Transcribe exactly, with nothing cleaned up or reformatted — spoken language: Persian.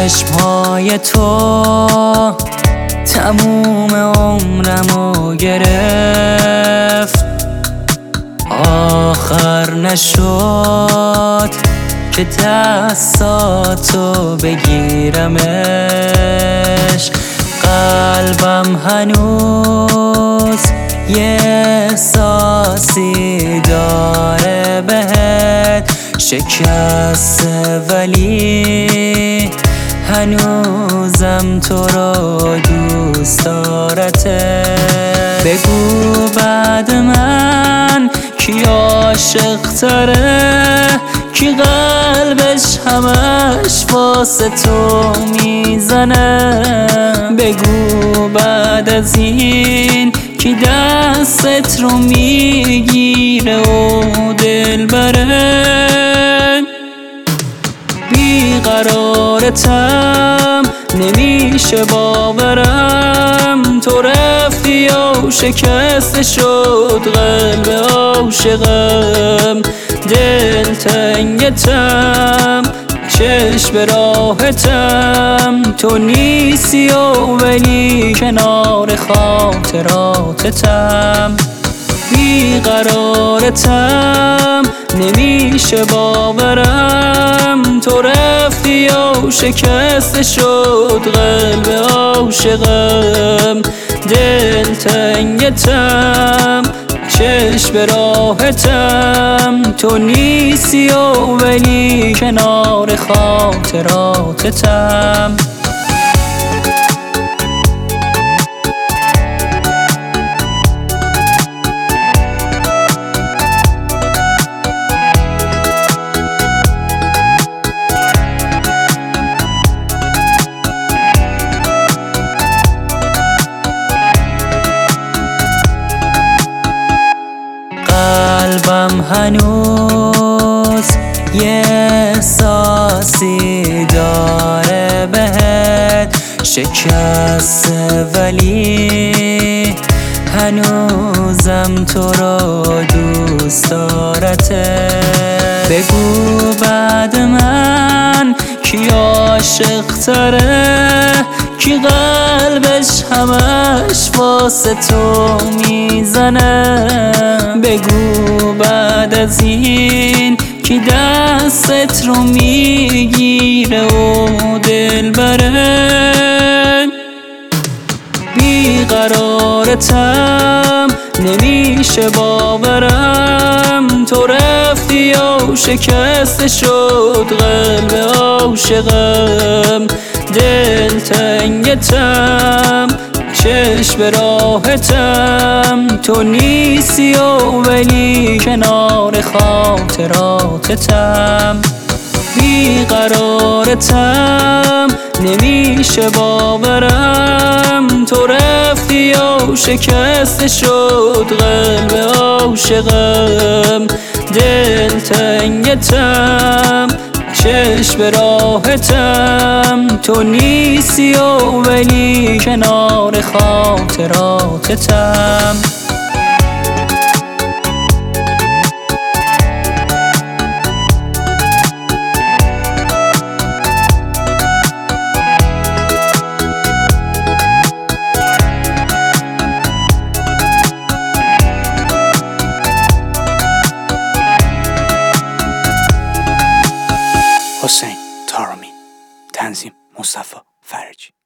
چشمهای تو تموم عمرمو گرفت، آخر نشد که دستاتو بگیرمش. قلبم هنوز یه احساسی داره بهت شکسته، ولی هنوزم تو رو دوست دارته. بگو بعد من کی عاشق تره، کی قلبش همش واسه تو میزنه. بگو بعد از این کی دستت رو میگیره و دل بره. بیقرارتم نمیشه باورم، تو رفتی و شکسته شد قلب عاشقم. دل تنگتم چشم راحتم، تو نیستی و ولی کنار خاطراتتم. بیقرارتم نمیشه باورم، تو رفتی و شکسته شد قلب عاشقم. دل تنگتم چشم راحتم، تو نیستی و ولی کنار خاطراتتم. قلبم هنوز یه احساسی داره بهت شکسته، ولی هنوزم تو رو دوست دارته. بگو بعد من کی عاشق تره، کی قلبش همش واسه تو میزنه. بگو بعد از این کی دستت رو میگیره و دل بره. بیقرارتم نمیشه باورم، تو رفتی و شکسته شد قلب عاشقم. دل تنگتم چشم راحتم، تو نیستی و ولی کنار خاطراتتم. بیقرارتم نمیشه باورم، تو رفتی و شکسته شد قلب عاشقم. دل تنگتم چشم راحتم، تو نیستی و ولی کنار خاطراتتم. حسین طارمی، تنظیم مصطفی فرجی.